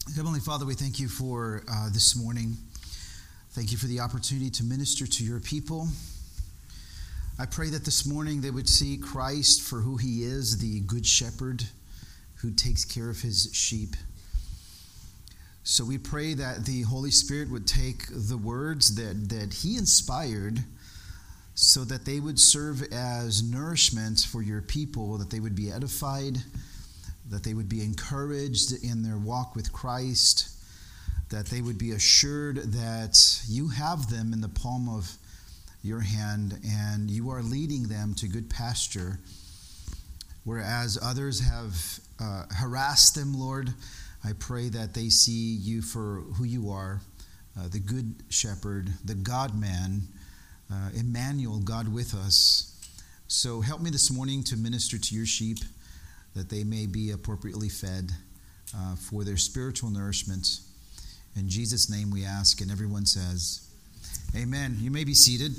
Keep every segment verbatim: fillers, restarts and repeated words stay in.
Heavenly Father, we thank you for uh, this morning. Thank you for the opportunity to minister to your people. I pray that this morning they would see Christ for who he is, the good shepherd who takes care of his sheep. So we pray that the Holy Spirit would take the words that, that he inspired so that they would serve as nourishment for your people, that they would be edified, that they would be encouraged in their walk with Christ, that they would be assured that you have them in the palm of your hand and you are leading them to good pasture. Whereas others have uh, harassed them, Lord, I pray that they see you for who you are, uh, the good shepherd, the God-man, uh, Emmanuel, God with us. So help me this morning to minister to your sheep, that they may be appropriately fed uh, for their spiritual nourishment. In Jesus' name we ask, and everyone says, amen. You may be seated.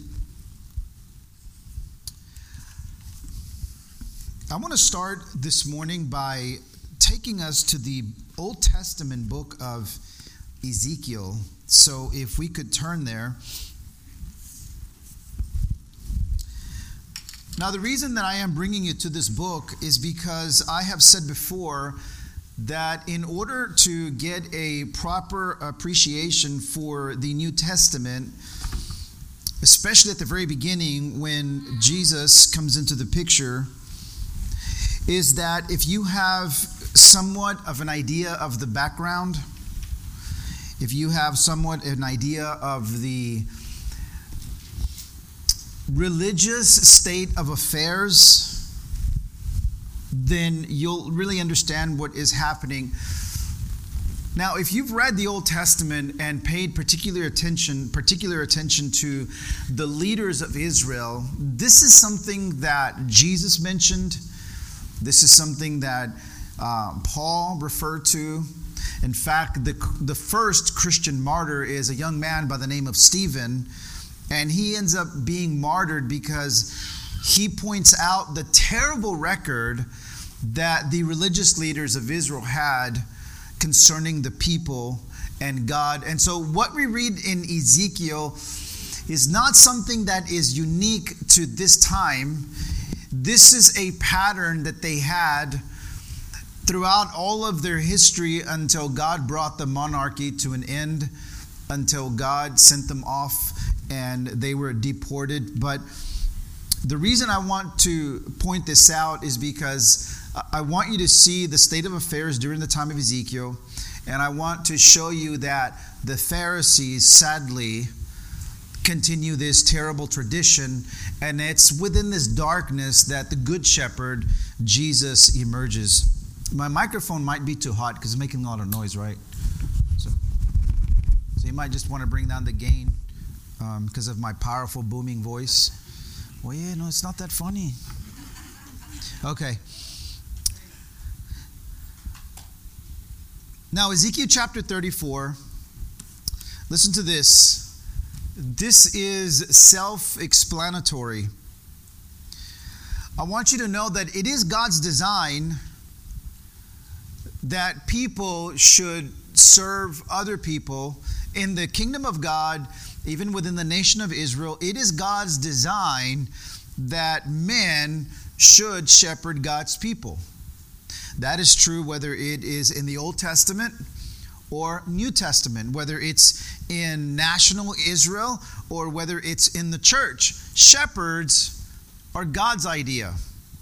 I want to start this morning by taking us to the Old Testament book of Ezekiel. So if we could turn there. Now, the reason that I am bringing you to this book is because I have said before that in order to get a proper appreciation for the New Testament, especially at the very beginning when Jesus comes into the picture, is that if you have somewhat of an idea of the background, if you have somewhat an idea of the religious state of affairs, then you'll really understand what is happening. Now, if you've read the Old Testament and paid particular attention, particular attention to the leaders of Israel, this is something that Jesus mentioned. This is something that uh, Paul referred to. In fact, the, the first Christian martyr is a young man by the name of Stephen, and he ends up being martyred because he points out the terrible record that the religious leaders of Israel had concerning the people and God. And so what we read in Ezekiel is not something that is unique to this time. This is a pattern that they had throughout all of their history until God brought the monarchy to an end, until God sent them off and they were deported. But the reason I want to point this out is because I want you to see the state of affairs during the time of Ezekiel, and I want to show you that the Pharisees sadly continue this terrible tradition, and it's within this darkness that the good shepherd, Jesus, emerges. My microphone might be too hot because it's making a lot of noise, right? So, so you might just want to bring down the gain um, because of my powerful booming voice. Well, yeah, no, it's not that funny. Okay. Now, Ezekiel chapter thirty-four, listen to this. This is self-explanatory. I want you to know that it is God's design that people should serve other people in the kingdom of God, even within the nation of Israel. It is God's design that men should shepherd God's people. That is true whether it is in the Old Testament or New Testament, whether it's in national Israel or whether it's in the church. Shepherds are God's idea.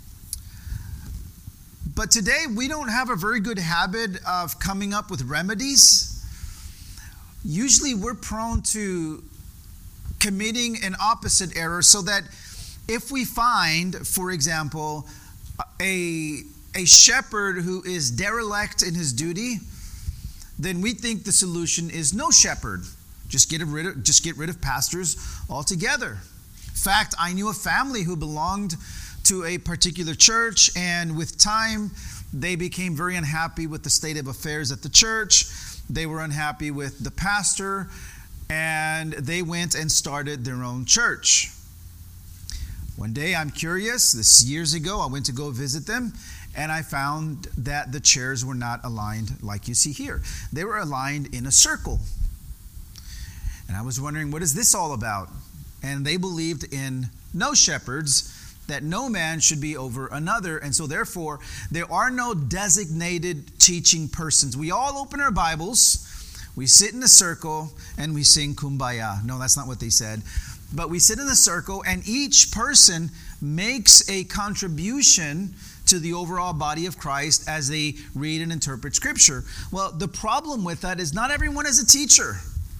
But today we don't have a very good habit of coming up with remedies. Usually we're prone to committing an opposite error, so that if we find, for example, a, a shepherd who is derelict in his duty, then we think the solution is no shepherd. Just get rid of, just get rid of pastors altogether. In fact, I knew a family who belonged to a particular church, and with time, they became very unhappy with the state of affairs at the church. They were unhappy with the pastor, and they went and started their own church. One day, I'm curious, this years ago, I went to go visit them, and I found that the chairs were not aligned like you see here. They were aligned in a circle. And I was wondering, what is this all about? And they believed in no shepherds, that no man should be over another. And so therefore, there are no designated teaching persons. We all open our Bibles, we sit in a circle, and we sing Kumbaya. No, that's not what they said. But we sit in a circle, and each person makes a contribution to the overall body of Christ as they read and interpret Scripture. Well, the problem with that is not everyone is a teacher.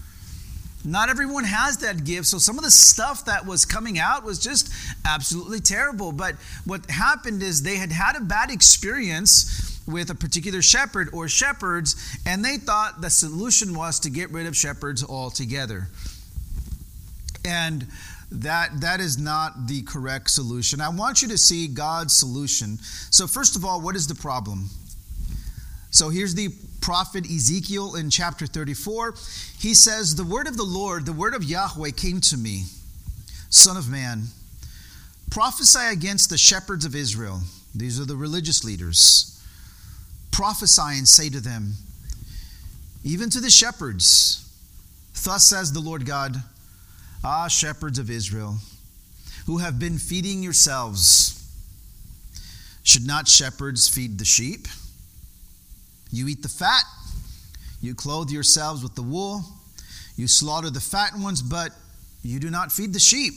Not everyone has that gift. So some of the stuff that was coming out was just absolutely terrible. But what happened is they had had a bad experience with a particular shepherd or shepherds, and they thought the solution was to get rid of shepherds altogether. And that that is not the correct solution. I want you to see God's solution. So first of all, what is the problem? So here's the prophet Ezekiel in chapter thirty-four. He says, the word of the Lord, the word of Yahweh came to me, Son of man, prophesy against the shepherds of Israel. These are the religious leaders. Prophesy and say to them, even to the shepherds, thus says the Lord God, ah, shepherds of Israel, who have been feeding yourselves, should not shepherds feed the sheep? You eat the fat, you clothe yourselves with the wool, you slaughter the fat ones, but you do not feed the sheep.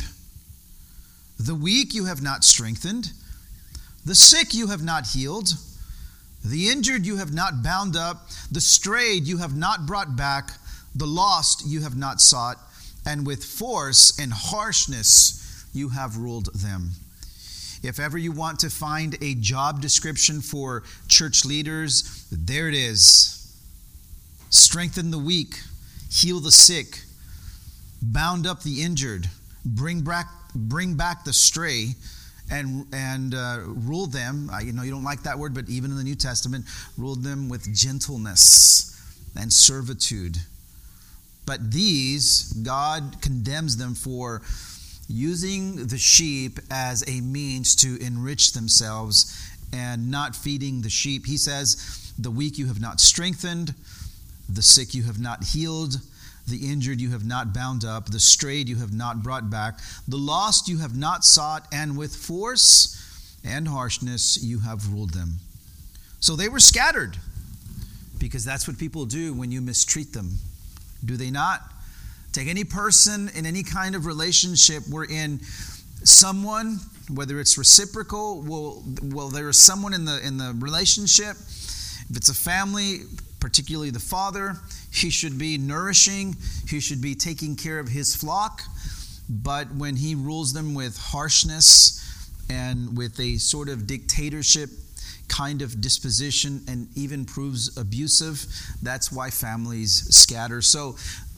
The weak you have not strengthened, the sick you have not healed, the injured you have not bound up, the strayed you have not brought back, the lost you have not sought, and with force and harshness you have ruled them. If ever you want to find a job description for church leaders, there it is. Strengthen the weak, heal the sick, bound up the injured, bring back bring back the stray, and and uh, rule them. Uh, you know, you don't like that word, but even in the New Testament, rule them with gentleness and servitude. But these, God condemns them for using the sheep as a means to enrich themselves and not feeding the sheep. He says, the weak you have not strengthened, the sick you have not healed, the injured you have not bound up, the strayed you have not brought back, the lost you have not sought, and with force and harshness you have ruled them. So they were scattered, because that's what people do when you mistreat them. Do they not? Take any person in any kind of relationship wherein someone, whether it's reciprocal, well, well, there is someone in the in the relationship. If it's a family, particularly the father, he should be nourishing, he should be taking care of his flock. But when he rules them with harshness and with a sort of dictatorship kind of disposition and even proves abusive, that's why families scatter. So,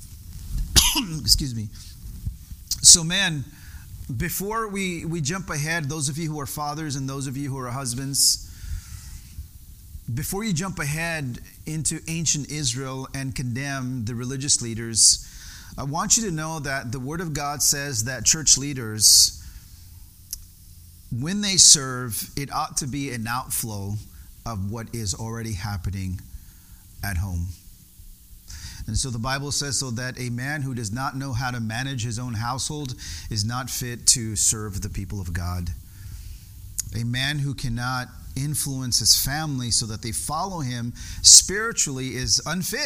excuse me. So, man, before we, we jump ahead, those of you who are fathers and those of you who are husbands, before you jump ahead into ancient Israel and condemn the religious leaders, I want you to know that the Word of God says that church leaders, when they serve, it ought to be an outflow of what is already happening at home. And so the Bible says, so that a man who does not know how to manage his own household is not fit to serve the people of God. A man who cannot influence his family so that they follow him spiritually is unfit.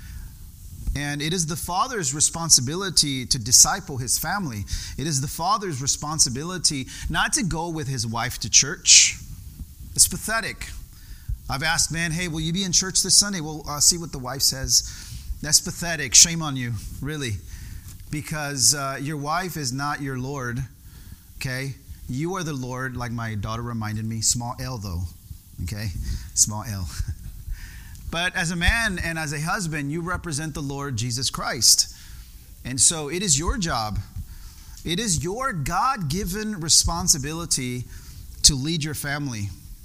And it is the father's responsibility to disciple his family. It is the father's responsibility not to go with his wife to church. It's pathetic. I've asked, man, hey, will you be in church this Sunday? Well, uh, see what the wife says. That's pathetic. Shame on you, really. Because uh, your wife is not your Lord, okay? You are the Lord, like my daughter reminded me. Small L, though, okay? Small L. But as a man and as a husband, you represent the Lord Jesus Christ. And so it is your job. It is your God-given responsibility to lead your family.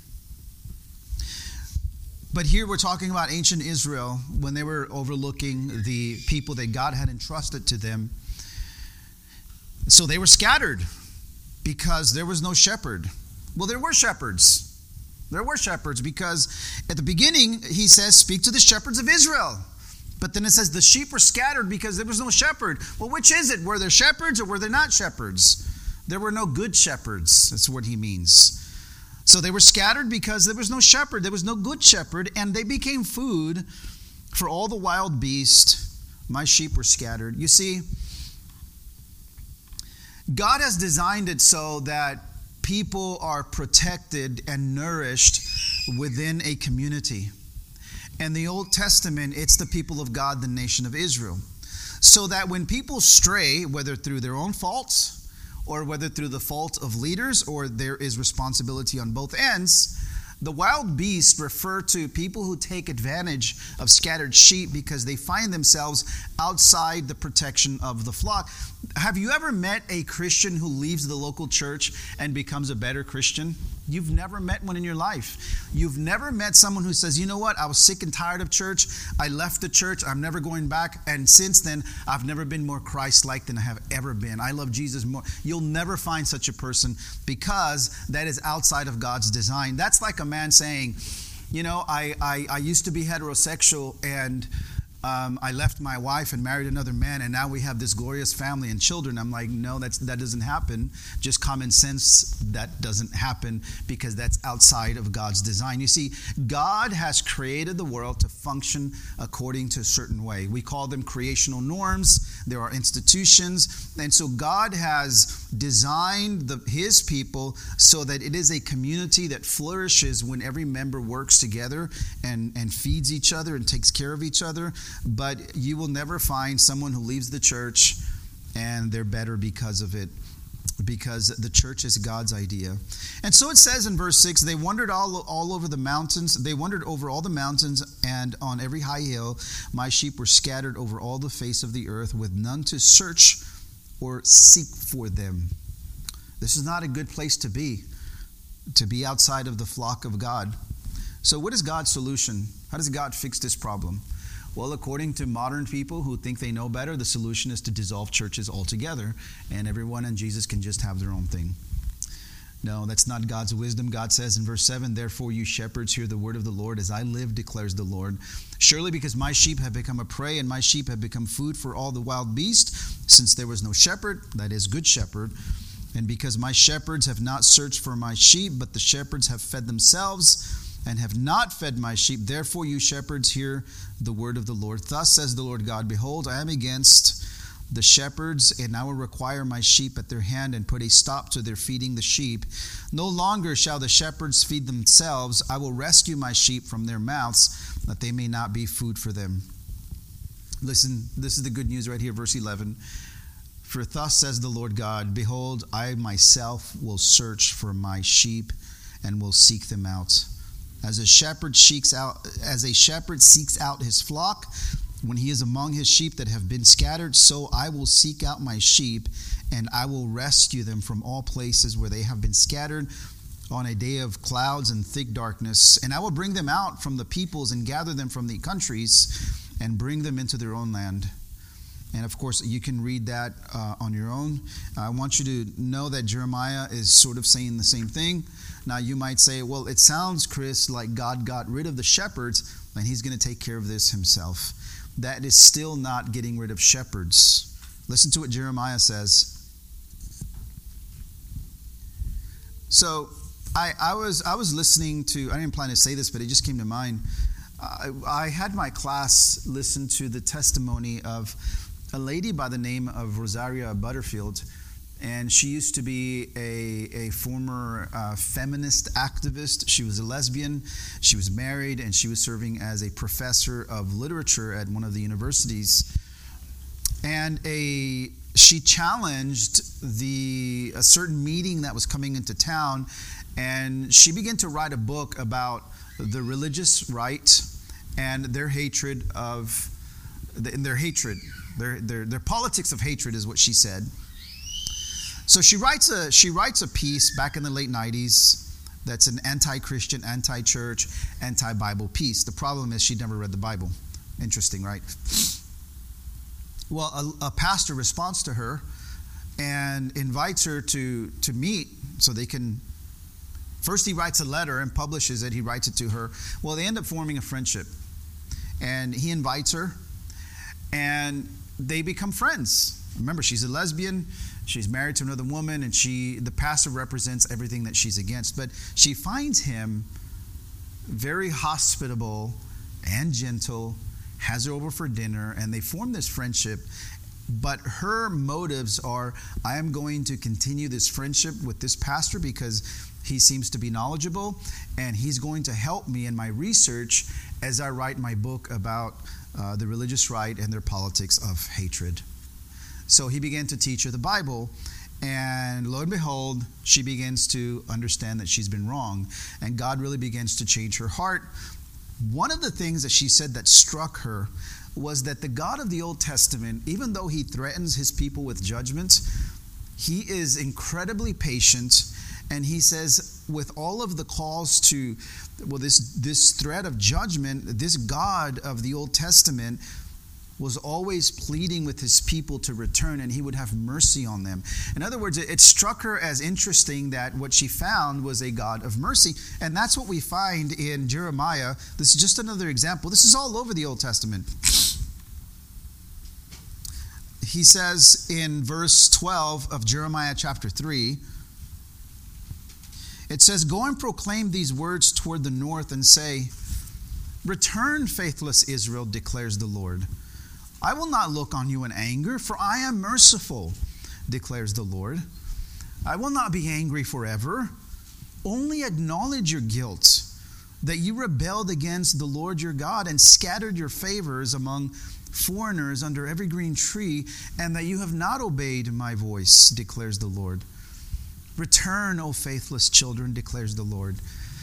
But here we're talking about ancient Israel when they were overlooking the people that God had entrusted to them. So they were scattered because there was no shepherd. Well, there were shepherds. There were shepherds, because at the beginning he says, speak to the shepherds of Israel. But then it says the sheep were scattered because there was no shepherd. Well, which is it? Were there shepherds or were there not shepherds? There were no good shepherds. That's what he means. So they were scattered because there was no shepherd. There was no good shepherd, and they became food for all the wild beasts. My sheep were scattered. You see, God has designed it so that people are protected and nourished within a community. In the Old Testament, it's the people of God, the nation of Israel. So that when people stray, whether through their own faults or whether through the fault of leaders, or there is responsibility on both ends, the wild beasts refer to people who take advantage of scattered sheep because they find themselves outside the protection of the flock. Have you ever met a Christian who leaves the local church and becomes a better Christian? You've never met one in your life. You've never met someone who says, you know what, I was sick and tired of church. I left the church. I'm never going back. And since then, I've never been more Christ-like than I have ever been. I love Jesus more. You'll never find such a person, because that is outside of God's design. That's like a man saying, you know, I, I, I used to be heterosexual, and Um, I left my wife and married another man, and now we have this glorious family and children. I'm like, no, that's, that doesn't happen. Just common sense, that doesn't happen, because that's outside of God's design. You see, God has created the world to function according to a certain way. We call them creational norms. There are institutions. And so God has designed the, his people so that it is a community that flourishes when every member works together and, and feeds each other and takes care of each other. But you will never find someone who leaves the church and they're better because of it, because the church is God's idea. And so it says in verse six, they wandered all, all over the mountains. They wandered over all the mountains and on every high hill. My sheep were scattered over all the face of the earth, with none to search or seek for them. This is not a good place to be, to be outside of the flock of God. So what is God's solution? How does God fix this problem? Well, according to modern people who think they know better, the solution is to dissolve churches altogether, and everyone and Jesus can just have their own thing. No, that's not God's wisdom. God says in verse seven, therefore you shepherds hear the word of the Lord. As I live, declares the Lord. Surely because my sheep have become a prey, and my sheep have become food for all the wild beasts, since there was no shepherd, that is, good shepherd, and because my shepherds have not searched for my sheep, but the shepherds have fed themselves and have not fed my sheep. Therefore you shepherds hear the word of the Lord. Thus says the Lord God, behold, I am against the shepherds, and I will require my sheep at their hand, and put a stop to their feeding the sheep. No longer shall the shepherds feed themselves. I will rescue my sheep from their mouths, that they may not be food for them. Listen, this is the good news right here, verse eleven. For thus says the Lord God, behold, I myself will search for my sheep and will seek them out. As a shepherd seeks out, as a shepherd seeks out his flock when he is among his sheep that have been scattered, so I will seek out my sheep, and I will rescue them from all places where they have been scattered on a day of clouds and thick darkness. And I will bring them out from the peoples and gather them from the countries and bring them into their own land. And of course, you can read that uh, on your own. I want you to know that Jeremiah is sort of saying the same thing. Now, you might say, well, it sounds, Chris, like God got rid of the shepherds and he's going to take care of this himself. That is still not getting rid of shepherds. Listen to what Jeremiah says. So, I, I was I was listening to, I didn't plan to say this, but it just came to mind. I, I had my class listen to the testimony of a lady by the name of Rosaria Butterfield. And she used to be a, a former uh, feminist activist. She was a lesbian. She was married, and she was serving as a professor of literature at one of the universities. And a she challenged the a certain meeting that was coming into town, and she began to write a book about the religious right and their hatred of the, their hatred, their, their their politics of hatred is what she said. So she writes a she writes a piece back in the late nineties that's an anti-Christian, anti-church, anti-Bible piece. The problem is she'd never read the Bible. Interesting, right? Well, a, a pastor responds to her and invites her to, to meet so they can First he writes a letter and publishes it. He writes it to her. Well, they end up forming a friendship. And he invites her, and they become friends. Remember, she's a lesbian. She's married to another woman, and she, the pastor represents everything that she's against. But she finds him very hospitable and gentle, has her over for dinner, and they form this friendship. But her motives are, I am going to continue this friendship with this pastor because he seems to be knowledgeable, and he's going to help me in my research as I write my book about uh, the religious right and their politics of hatred. So he began to teach her the Bible, and lo and behold, she begins to understand that she's been wrong, and God really begins to change her heart. One of the things that she said that struck her was that the God of the Old Testament, even though he threatens his people with judgment, he is incredibly patient, and he says with all of the calls to, well, this, this threat of judgment, this God of the Old Testament was always pleading with his people to return, and he would have mercy on them. In other words, it, it struck her as interesting that what she found was a God of mercy, and that's what we find in Jeremiah. This is just another example. This is all over the Old Testament. He says in verse twelve of Jeremiah chapter three, it says, "Go and proclaim these words toward the north and say, 'Return, faithless Israel, declares the Lord. I will not look on you in anger, for I am merciful, declares the Lord. I will not be angry forever. Only acknowledge your guilt, that you rebelled against the Lord your God and scattered your favors among foreigners under every green tree, and that you have not obeyed my voice, declares the Lord. Return, O faithless children, declares the Lord.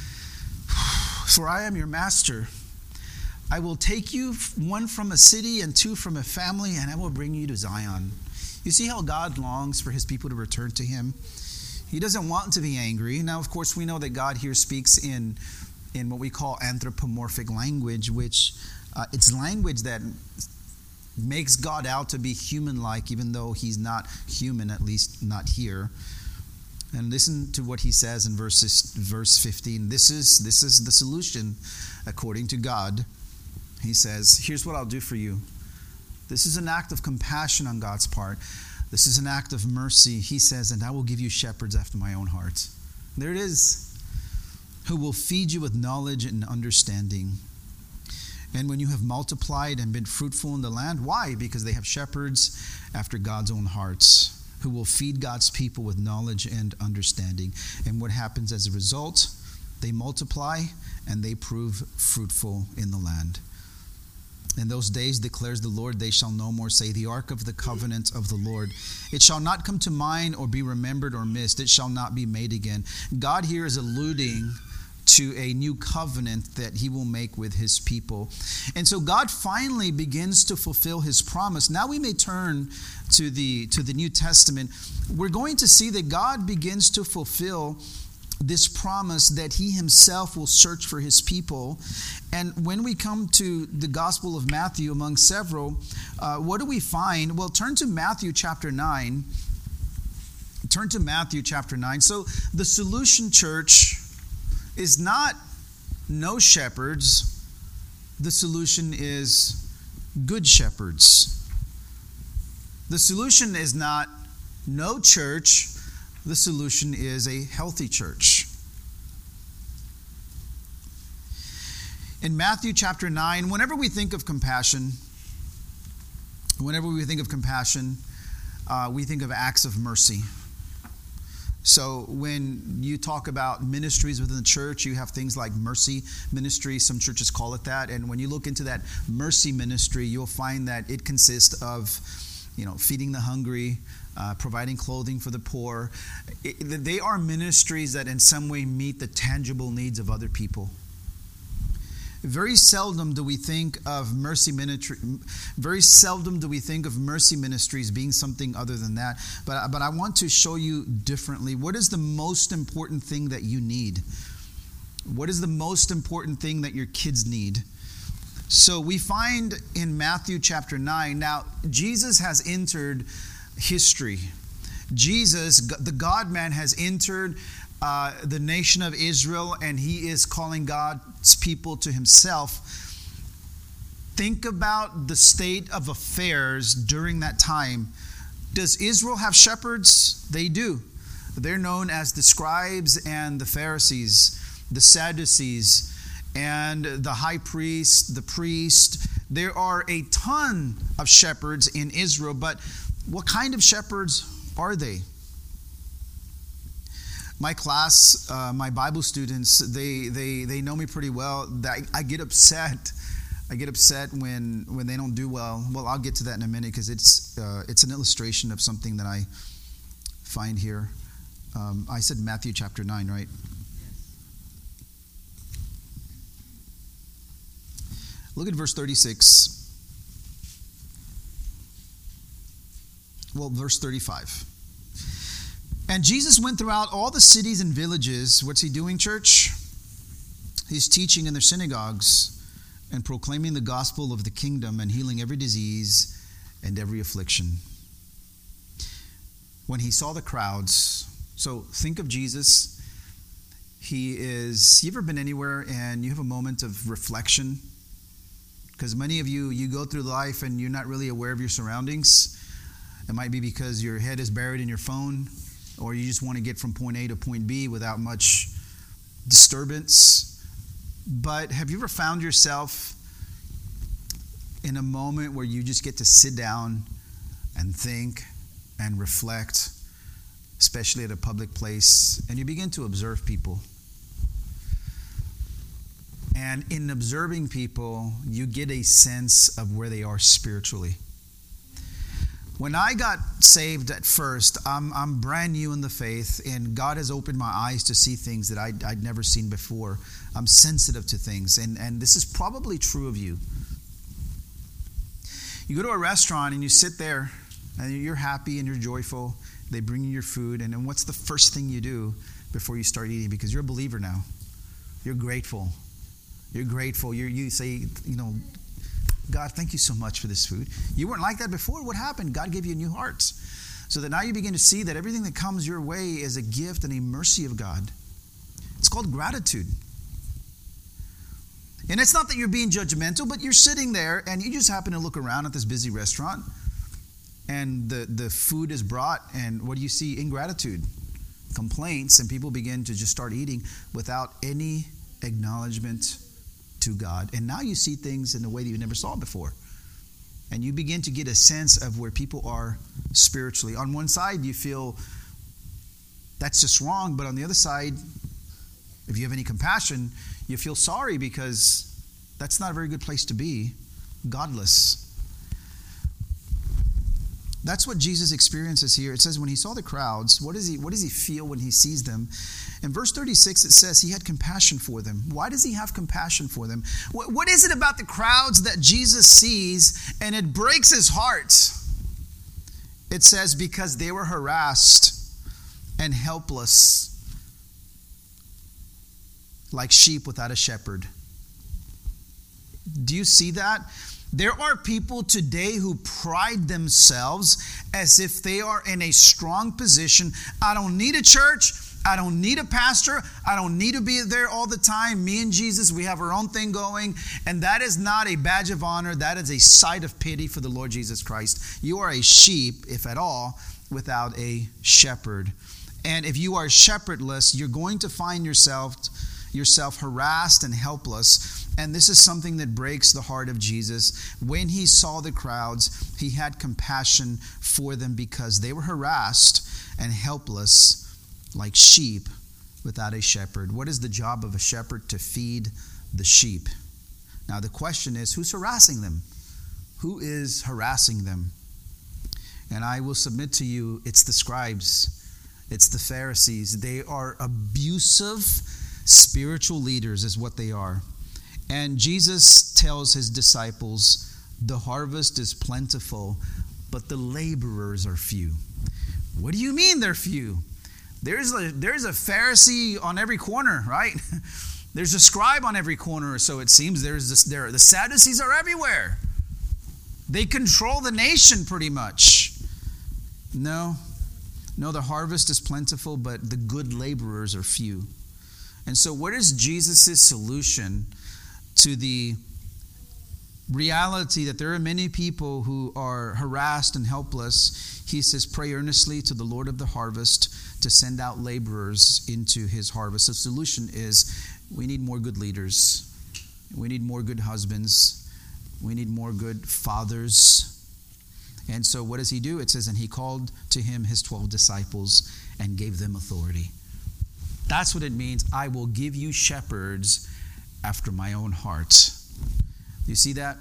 For I am your master. I will take you, one from a city and two from a family, and I will bring you to Zion.'" You see how God longs for his people to return to him? He doesn't want to be angry. Now, of course, we know that God here speaks in, in what we call anthropomorphic language, which uh, it's language that makes God out to be human-like, even though he's not human, at least not here. And listen to what he says in verses, verse fifteen. This is, this is the solution according to God. He says, here's what I'll do for you. This is an act of compassion on God's part. This is an act of mercy. He says, "And I will give you shepherds after my own heart." There it is. "Who will feed you with knowledge and understanding. And when you have multiplied and been fruitful in the land," why? Because they have shepherds after God's own hearts, who will feed God's people with knowledge and understanding. And what happens as a result? They multiply and they prove fruitful in the land. "In those days, declares the Lord, they shall no more say, 'The ark of the covenant of the Lord.' It shall not come to mind or be remembered or missed. It shall not be made again." God here is alluding to a new covenant that he will make with his people. And so God finally begins to fulfill his promise. Now we may turn to the, to the New Testament. We're going to see that God begins to fulfill this promise that he himself will search for his people. And when we come to the Gospel of Matthew, among several, uh, what do we find? Well, turn to Matthew chapter nine. Turn to Matthew chapter nine. So the Solution Church is not no shepherds. The solution is good shepherds. The solution is not no church. The solution is a healthy church. In Matthew chapter nine, whenever we think of compassion, whenever we think of compassion, uh, we think of acts of mercy. So when you talk about ministries within the church, you have things like mercy ministry. Some churches call it that. And when you look into that mercy ministry, you'll find that it consists of, you know, feeding the hungry, uh, providing clothing for the poor. It, they are ministries that in some way meet the tangible needs of other people. Very seldom do we think of mercy ministry. Very seldom do we think of mercy ministries being something other than that. But but I want to show you differently. What is the most important thing that you need? What is the most important thing that your kids need? So we find in Matthew chapter nine. Now Jesus has entered history. Jesus, the God-man, has entered uh, the nation of Israel, and he is calling God's people to himself. Think about the state of affairs during that time. Does Israel have shepherds? They do. They're known as the scribes and the Pharisees, the Sadducees, and the high priest, the priest. There are a ton of shepherds in Israel, but what kind of shepherds are they? My class, uh, my Bible students, they, they, they know me pretty well. I, I get upset. I get upset when, when they don't do well. Well, I'll get to that in a minute because it's uh, it's an illustration of something that I find here. Um, I said Matthew chapter nine, right? Look at verse thirty-six. Well, verse thirty-five. And Jesus went throughout all the cities and villages. What's he doing, church? He's teaching in their synagogues and proclaiming the gospel of the kingdom and healing every disease and every affliction. When he saw the crowds, so think of Jesus. He is, you ever been anywhere and you have a moment of reflection? Because many of you, you go through life and you're not really aware of your surroundings. It might be because your head is buried in your phone, or you just want to get from point A to point B without much disturbance. But have you ever found yourself in a moment where you just get to sit down and think and reflect, especially at a public place, and you begin to observe people? And in observing people, you get a sense of where they are spiritually. When I got saved at first, I'm, I'm brand new in the faith, and God has opened my eyes to see things that I'd, I'd never seen before. I'm sensitive to things, and, and this is probably true of you. You go to a restaurant and you sit there, and you're happy and you're joyful. They bring you your food, and then what's the first thing you do before you start eating? Because you're a believer now. You're grateful. You're grateful. You're, you say, you know, God, thank you so much for this food. You weren't like that before. What happened? God gave you a new heart. So that now you begin to see that everything that comes your way is a gift and a mercy of God. It's called gratitude. And it's not that you're being judgmental, but you're sitting there and you just happen to look around at this busy restaurant, and the, the food is brought, and what do you see? Ingratitude, complaints, and people begin to just start eating without any acknowledgement to God. And now you see things in a way that you never saw before. And you begin to get a sense of where people are spiritually. On one side, you feel that's just wrong, but on the other side, if you have any compassion, you feel sorry because that's not a very good place to be, godless. That's what Jesus experiences here. It says when he saw the crowds, what does he, what does he feel when he sees them? In verse thirty-six, it says he had compassion for them. Why does he have compassion for them? What, what is it about the crowds that Jesus sees and it breaks his heart? It says because they were harassed and helpless, like sheep without a shepherd. Do you see that? There are people today who pride themselves as if they are in a strong position. I don't need a church. I don't need a pastor. I don't need to be there all the time. Me and Jesus, we have our own thing going. And that is not a badge of honor. That is a sight of pity for the Lord Jesus Christ. You are a sheep, if at all, without a shepherd. And if you are shepherdless, you're going to find yourself yourself harassed and helpless. And this is something that breaks the heart of Jesus. When he saw the crowds, he had compassion for them because they were harassed and helpless like sheep without a shepherd. What is the job of a shepherd? To feed the sheep. Now the question is, who's harassing them? Who is harassing them? And I will submit to you, it's the scribes. It's the Pharisees. They are abusive spiritual leaders is what they are. And Jesus tells his disciples, the harvest is plentiful, but the laborers are few. What do you mean they're few? There's a, there's a Pharisee on every corner, right? There's a scribe on every corner, so it seems. There's this, there, the Sadducees are everywhere. They control the nation pretty much. No. No, the harvest is plentiful, but the good laborers are few. And so what is Jesus' solution to the reality that there are many people who are harassed and helpless? He says, pray earnestly to the Lord of the harvest to send out laborers into his harvest. The solution is we need more good leaders. We need more good husbands. We need more good fathers. And so what does he do? It says, and he called to him his twelve disciples and gave them authority. That's what it means. I will give you shepherds after my own heart. Do you see that?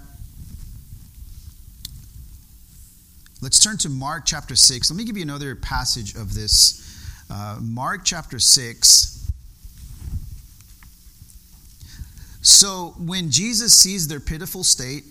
Let's turn to Mark chapter six. Let me give you another passage of this. Uh, Mark chapter six. So when Jesus sees their pitiful state,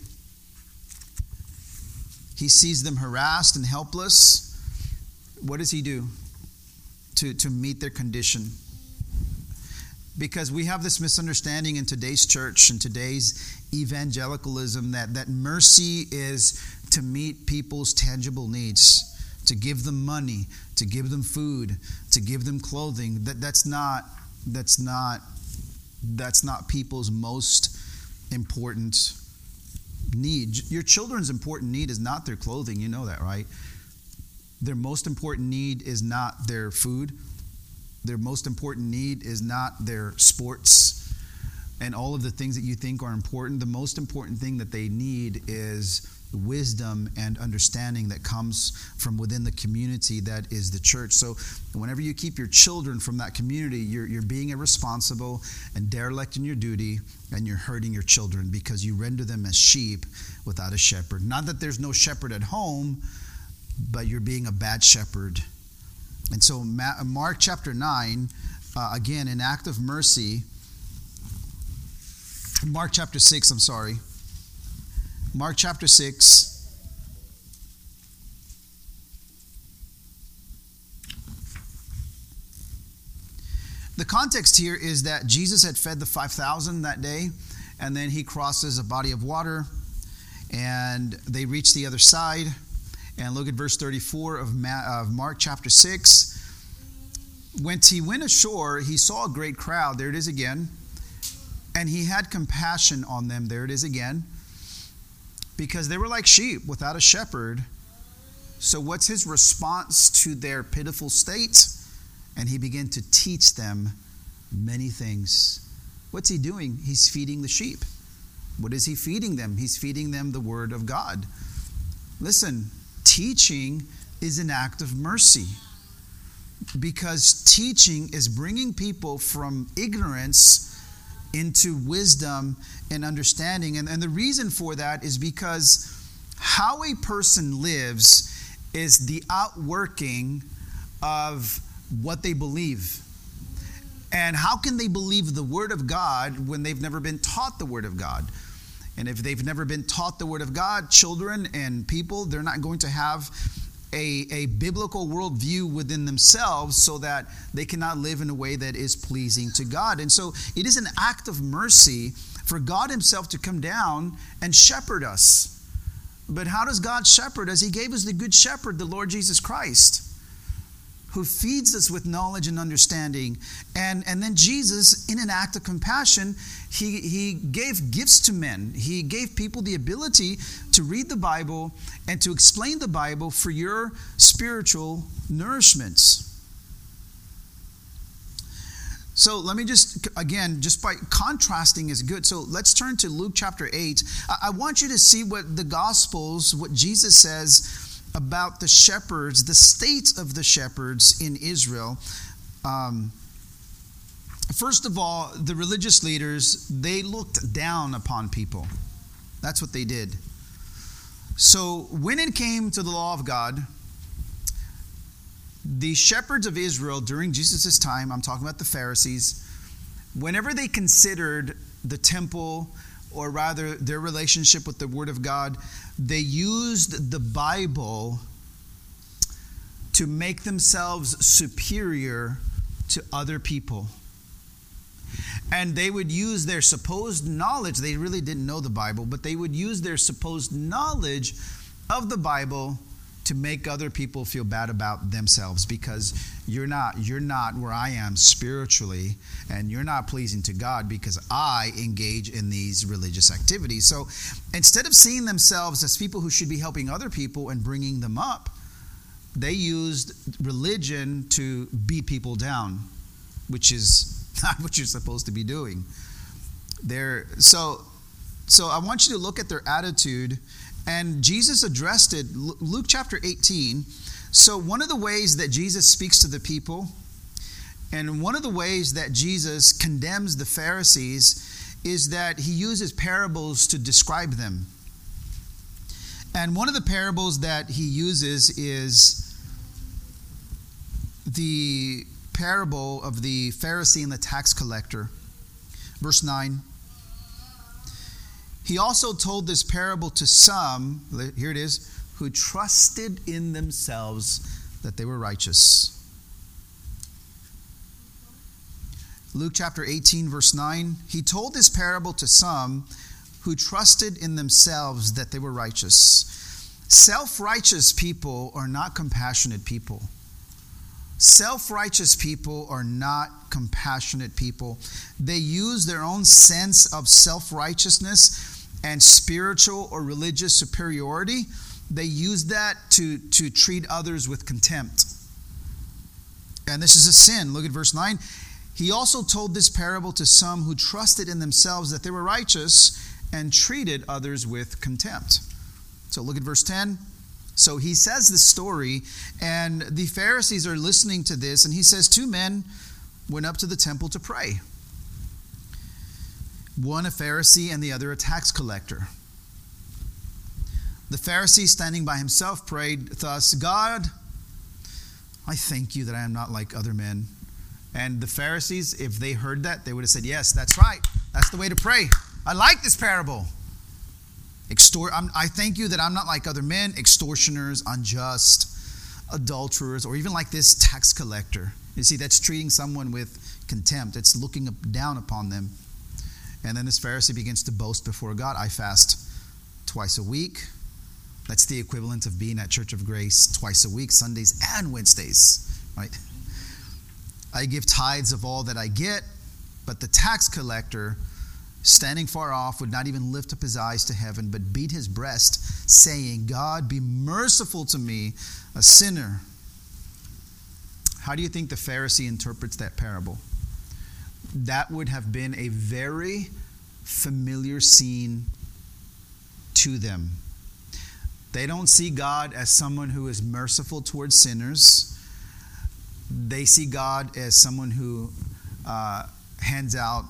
he sees them harassed and helpless. What does he do to, to meet their condition? Because we have this misunderstanding in today's church and today's evangelicalism that, that mercy is to meet people's tangible needs, to give them money, to give them food, to give them clothing. That, that's not, that's not, that's not people's most important need. Your children's important need is not their clothing. You know that, right? Their most important need is not their food. Their most important need is not their sports and all of the things that you think are important. The most important thing that they need is wisdom and understanding that comes from within the community that is the church. So whenever you keep your children from that community, you're, you're being irresponsible and derelict in your duty, and you're hurting your children because you render them as sheep without a shepherd. Not that there's no shepherd at home, but you're being a bad shepherd. And so Mark chapter nine, uh, again, an act of mercy. Mark chapter six, I'm sorry. Mark chapter six. The context here is that Jesus had fed the five thousand that day, and then he crosses a body of water, and they reach the other side. And look at verse thirty-four of Mark chapter six. When he went ashore, he saw a great crowd. There it is again. And he had compassion on them. There it is again. Because they were like sheep without a shepherd. So what's his response to their pitiful state? And he began to teach them many things. What's he doing? He's feeding the sheep. What is he feeding them? He's feeding them the word of God. Listen, teaching is an act of mercy. Because teaching is bringing people from ignorance into wisdom and understanding. And, and the reason for that is because how a person lives is the outworking of what they believe. And how can they believe the Word of God when they've never been taught the Word of God? And if they've never been taught the Word of God, children and people, they're not going to have a, a biblical worldview within themselves so that they cannot live in a way that is pleasing to God. And so it is an act of mercy for God himself to come down and shepherd us. But how does God shepherd us? He gave us the good shepherd, the Lord Jesus Christ, who feeds us with knowledge and understanding. And, and then Jesus, in an act of compassion, he, he gave gifts to men. He gave people the ability to read the Bible and to explain the Bible for your spiritual nourishments. So let me just, again, just by contrasting is good. So let's turn to Luke chapter eight. I, I want you to see what the Gospels, what Jesus says about the shepherds, the state of the shepherds in Israel. Um, first of all, the religious leaders, they looked down upon people. That's what they did. So when it came to the law of God, the shepherds of Israel during Jesus' time, I'm talking about the Pharisees, whenever they considered the temple, or rather their relationship with the Word of God, they used the Bible to make themselves superior to other people. And they would use their supposed knowledge. They really didn't know the Bible, but they would use their supposed knowledge of the Bible to to make other people feel bad about themselves, because you're not you're not where I am spiritually, and you're not pleasing to God because I engage in these religious activities. So instead of seeing themselves as people who should be helping other people and bringing them up, they used religion to beat people down, which is not what you're supposed to be doing. They're, so, so I want you to look at their attitude, and Jesus addressed it. Luke chapter eighteen. So one of the ways that Jesus speaks to the people, and one of the ways that Jesus condemns the Pharisees, is that he uses parables to describe them. And one of the parables that he uses is the parable of the Pharisee and the tax collector. Verse nine. He also told this parable to some, here it is, who trusted in themselves that they were righteous. Luke chapter eighteen, verse nine. He told this parable to some who trusted in themselves that they were righteous. Self-righteous people are not compassionate people. Self-righteous people are not compassionate people. They use their own sense of self-righteousness and spiritual or religious superiority. They use that to, to treat others with contempt. And this is a sin. Look at verse nine. He also told this parable to some who trusted in themselves that they were righteous and treated others with contempt. So look at verse ten. So he says this story, and the Pharisees are listening to this, and he says, two men went up to the temple to pray. One a Pharisee and the other a tax collector. The Pharisee, standing by himself, prayed thus, God, I thank you that I am not like other men. And the Pharisees, if they heard that, they would have said, yes, that's right. That's the way to pray. I like this parable. Extort, I'm, I thank you that I'm not like other men, extortioners, unjust, adulterers, or even like this tax collector. You see, that's treating someone with contempt. It's looking up, down upon them. And then this Pharisee begins to boast before God. I fast twice a week. That's the equivalent of being at Church of Grace twice a week, Sundays and Wednesdays, right? I give tithes of all that I get, but the tax collector, standing far off, would not even lift up his eyes to heaven, but beat his breast, saying, God, be merciful to me, a sinner. How do you think the Pharisee interprets that parable? That would have been a very familiar scene to them. They don't see God as someone who is merciful towards sinners. They see God as someone who uh, hands out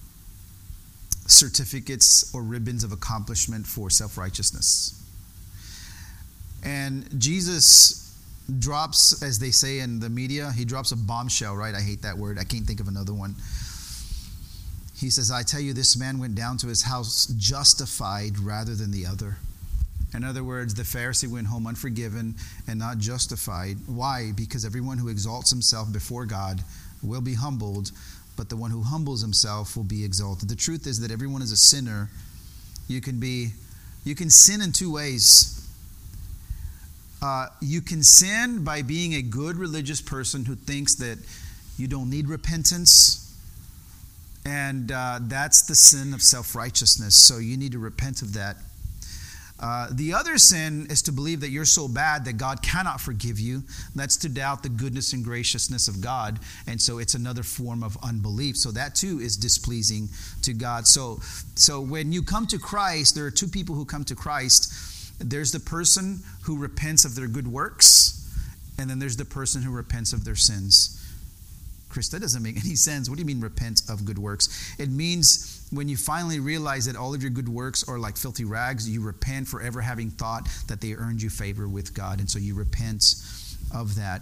certificates or ribbons of accomplishment for self-righteousness. And Jesus drops, as they say in the media, he drops a bombshell, right? I hate that word. I can't think of another one. He says, I tell you, this man went down to his house justified rather than the other. In other words, the Pharisee went home unforgiven and not justified. Why? Because everyone who exalts himself before God will be humbled, but the one who humbles himself will be exalted. The truth is that everyone is a sinner. You can be, you can sin in two ways. Uh, you can sin by being a good religious person who thinks that you don't need repentance. And uh, that's the sin of self-righteousness. So you need to repent of that. Uh, the other sin is to believe that you're so bad that God cannot forgive you. That's to doubt the goodness and graciousness of God. And so it's another form of unbelief. So that too is displeasing to God. So, so when you come to Christ, there are two people who come to Christ. There's the person who repents of their good works, and then there's the person who repents of their sins. Chris, that doesn't make any sense. What do you mean repent of good works? It means when you finally realize that all of your good works are like filthy rags, you repent for ever having thought that they earned you favor with God. And so you repent of that.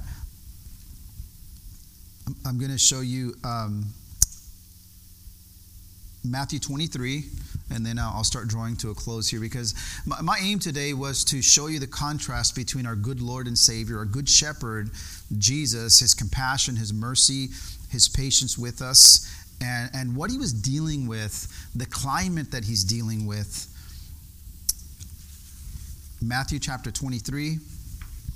I'm going to show you um, Matthew twenty-three, and then I'll start drawing to a close here, because my, my aim today was to show you the contrast between our good Lord and Savior, our good shepherd, Jesus, his compassion, his mercy, his patience with us, and, and what he was dealing with, the climate that he's dealing with. Matthew chapter twenty-three.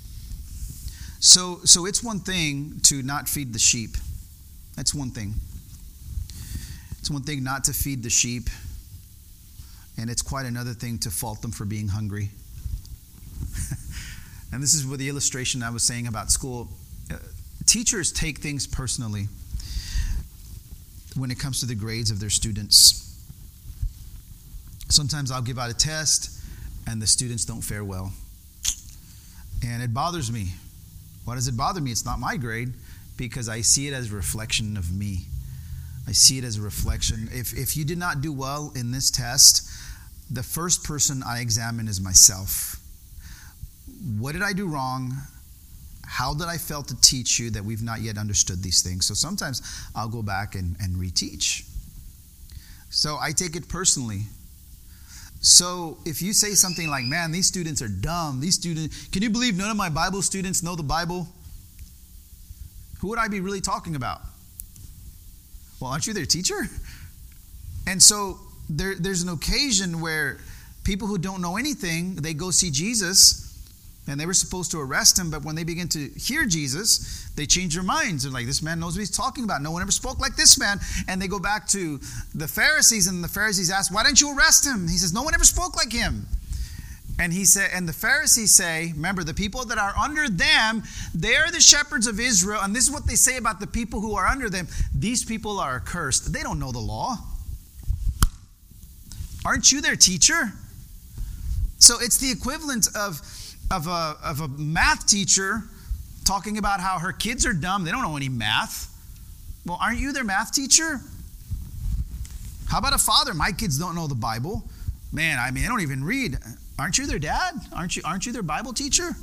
So, so it's one thing to not feed the sheep. That's one thing. It's one thing not to feed the sheep. And it's quite another thing to fault them for being hungry. And this is what the illustration I was saying about school. Uh, teachers take things personally when it comes to the grades of their students. Sometimes I'll give out a test and the students don't fare well. And it bothers me. Why does it bother me? It's not my grade, because I see it as a reflection of me. I see it as a reflection. If, if you did not do well in this test, the first person I examine is myself. What did I do wrong? How did I fail to teach you that we've not yet understood these things? So sometimes I'll go back and, and reteach. So I take it personally. So if you say something like, man, these students are dumb. These students, can you believe none of my Bible students know the Bible? Who would I be really talking about? Well, aren't you their teacher? And so there, there's an occasion where people who don't know anything, they go see Jesus, and they were supposed to arrest him, but when they begin to hear Jesus, they change their minds. They're like, this man knows what he's talking about. No one ever spoke like this man. And they go back to the Pharisees, and the Pharisees ask, why didn't you arrest him? He says, no one ever spoke like him. And he said, and the Pharisees say, remember, the people that are under them, they're the shepherds of Israel. And this is what they say about the people who are under them. These people are accursed. They don't know the law. Aren't you their teacher? So it's the equivalent of Of a, of a math teacher talking about how her kids are dumb. They don't know any math. Well, aren't you their math teacher? How about a father? My kids don't know the Bible. Man, I mean, they don't even read. Aren't you their dad? Aren't you, aren't you their Bible teacher?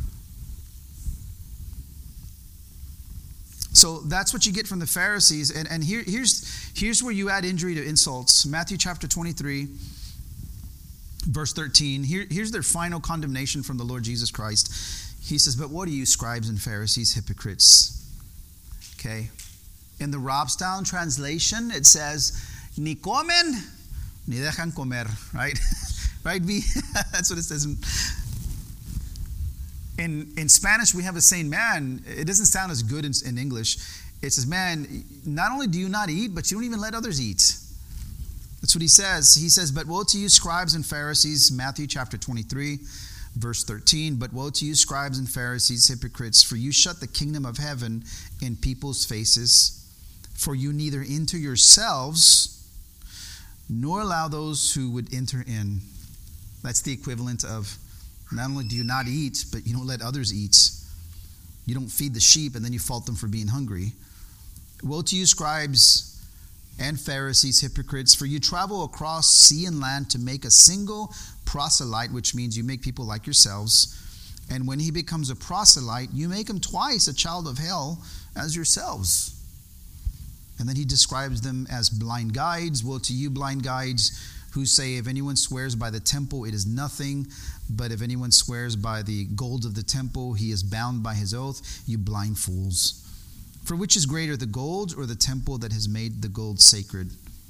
So that's what you get from the Pharisees. And, and here, here's, here's where you add injury to insults. Matthew chapter twenty-three. Verse thirteen, here, here's their final condemnation from the Lord Jesus Christ. He says, but what are you, scribes and Pharisees, hypocrites? Okay. In the Robstown translation, it says, ni comen, ni dejan comer, right? Right, V? That's what it says. In, in, in Spanish, we have a saying, man, it doesn't sound as good in, in English. It says, man, not only do you not eat, but you don't even let others eat. That's what he says. He says, but woe to you, scribes and Pharisees, Matthew chapter twenty-three, verse thirteen. But woe to you, scribes and Pharisees, hypocrites, for you shut the kingdom of heaven in people's faces, for you neither enter yourselves, nor allow those who would enter in. That's the equivalent of, not only do you not eat, but you don't let others eat. You don't feed the sheep, and then you fault them for being hungry. Woe to you, scribes and Pharisees, hypocrites, for you travel across sea and land to make a single proselyte, which means you make people like yourselves. And when he becomes a proselyte, you make him twice a child of hell as yourselves. And then he describes them as blind guides. Woe to you, blind guides, who say, if anyone swears by the temple, it is nothing. But if anyone swears by the gold of the temple, he is bound by his oath. You blind fools. For which is greater, the gold or the temple that has made the gold sacred?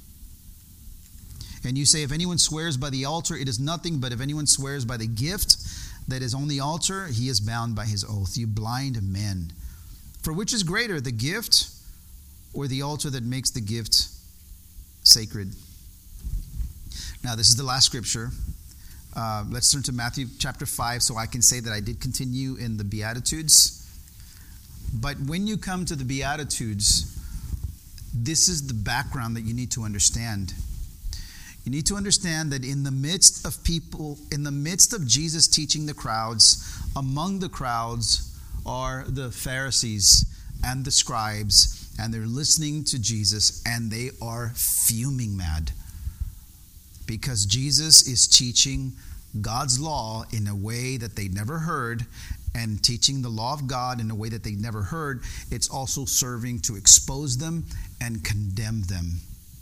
And you say, if anyone swears by the altar, it is nothing. But if anyone swears by the gift that is on the altar, he is bound by his oath. You blind men. For which is greater, the gift or the altar that makes the gift sacred? Now, this is the last scripture. Uh, let's turn to Matthew chapter five so I can say that I did continue in the Beatitudes. But when you come to the Beatitudes, this is the background that you need to understand. You need to understand that in the midst of people, in the midst of Jesus teaching the crowds, among the crowds are the Pharisees and the scribes, and they're listening to Jesus, and they are fuming mad because Jesus is teaching God's law in a way that they never heard. And teaching the law of God in a way that they never heard, it's also serving to expose them and condemn them.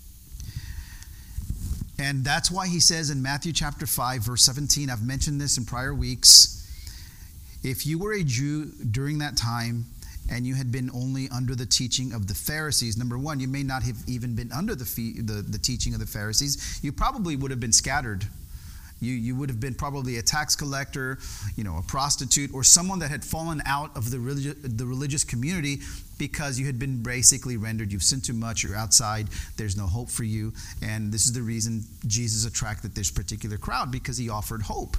And that's why he says in Matthew chapter five, verse seventeen, I've mentioned this in prior weeks, if you were a Jew during that time and you had been only under the teaching of the Pharisees, number one, you may not have even been under the, fee, the, the teaching of the Pharisees. You probably would have been scattered. You, you would have been probably a tax collector, you know, a prostitute, or someone that had fallen out of the religious, the religious community because you had been basically rendered, you've sinned too much, you're outside, there's no hope for you. And this is the reason Jesus attracted this particular crowd, because he offered hope.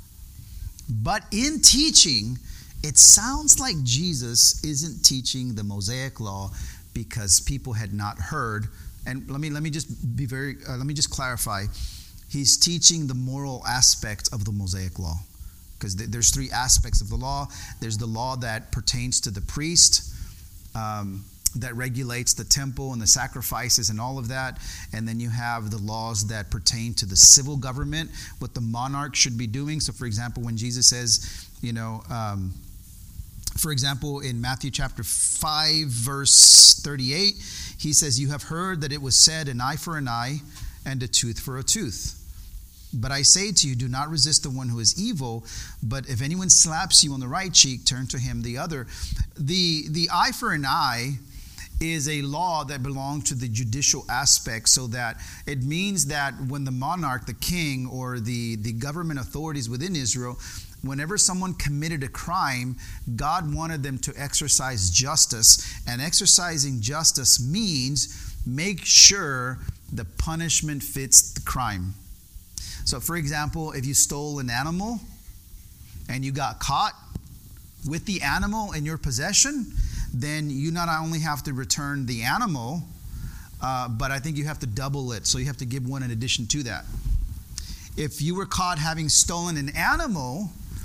But in teaching, it sounds like Jesus isn't teaching the Mosaic law because people had not heard. And let me let me just be very uh, let me just clarify. He's teaching the moral aspect of the Mosaic law, because th- there's three aspects of the law. There's the law that pertains to the priest, um, that regulates the temple and the sacrifices and all of that. And then you have the laws that pertain to the civil government, what the monarch should be doing. So, for example, when Jesus says, you know, um, for example, in Matthew chapter five, verse thirty-eight, he says, "You have heard that it was said, an eye for an eye and a tooth for a tooth. But I say to you, do not resist the one who is evil, but if anyone slaps you on the right cheek, turn to him the other." The, the eye for an eye is a law that belongs to the judicial aspect, so that it means that when the monarch, the king, or the, the government authorities within Israel, whenever someone committed a crime, God wanted them to exercise justice. And exercising justice means make sure the punishment fits the crime. So, for example, if you stole an animal and you got caught with the animal in your possession, then you not only have to return the animal, uh, but I think you have to double it. So you have to give one in addition to that. If you were caught having stolen an animal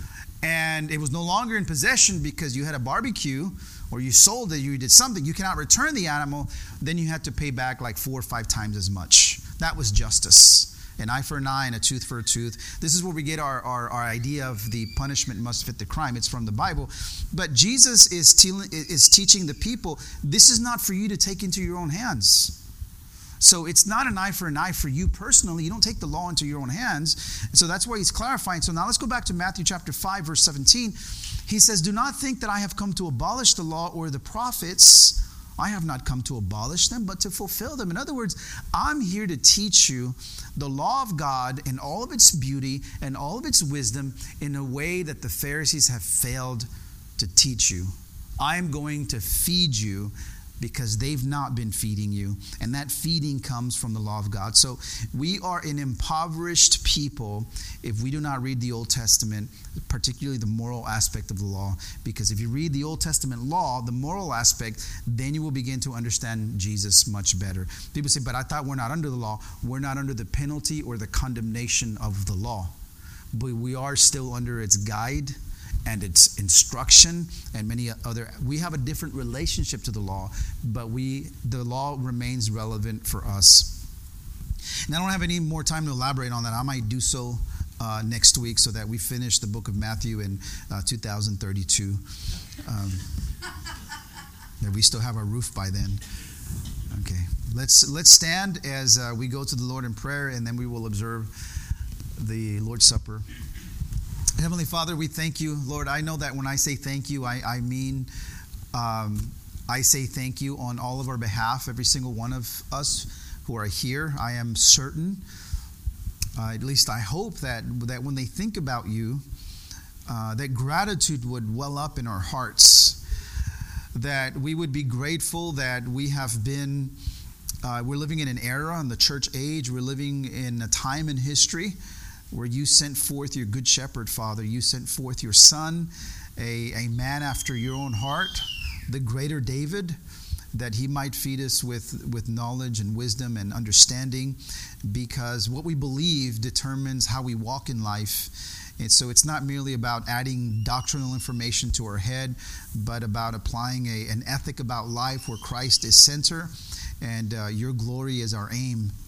and it was no longer in possession because you had a barbecue or you sold it, you did something, you cannot return the animal, then you had to pay back like four or five times as much. That was justice. An eye for an eye and a tooth for a tooth. This is where we get our, our, our idea of the punishment must fit the crime. It's from the Bible. But Jesus is, te- is teaching the people, this is not for you to take into your own hands. So it's not an eye for an eye for you personally. You don't take the law into your own hands. And so that's why he's clarifying. So now let's go back to Matthew chapter five, verse seventeen. He says, "Do not think that I have come to abolish the law or the prophets. I have not come to abolish them, but to fulfill them." In other words, I'm here to teach you the law of God in all of its beauty and all of its wisdom in a way that the Pharisees have failed to teach you. I'm going to feed you because they've not been feeding you. And that feeding comes from the law of God. So we are an impoverished people if we do not read the Old Testament, particularly the moral aspect of the law. Because if you read the Old Testament law, the moral aspect, then you will begin to understand Jesus much better. People say, but I thought we're not under the law. We're not under the penalty or the condemnation of the law. But we are still under its guide and its instruction and many other. We have a different relationship to the law, but we the law remains relevant for us. And I don't have any more time to elaborate on that. I might do so uh, next week so that we finish the book of Matthew in uh, two thousand thirty-two. Um, that we still have our roof by then. Okay, let's let's stand as uh, we go to the Lord in prayer, and then we will observe the Lord's Supper. Heavenly Father, we thank you. Lord, I know that when I say thank you, I, I mean um, I say thank you on all of our behalf, every single one of us who are here. I am certain, uh, at least I hope, that, that when they think about you, uh, that gratitude would well up in our hearts, that we would be grateful that we have been, uh, we're living in an era in the church age, we're living in a time in history where you sent forth your good shepherd, Father. You sent forth your son, a, a man after your own heart, the greater David, that he might feed us with, with knowledge and wisdom and understanding, because what we believe determines how we walk in life. And so it's not merely about adding doctrinal information to our head, but about applying a, an ethic about life where Christ is center and uh, your glory is our aim.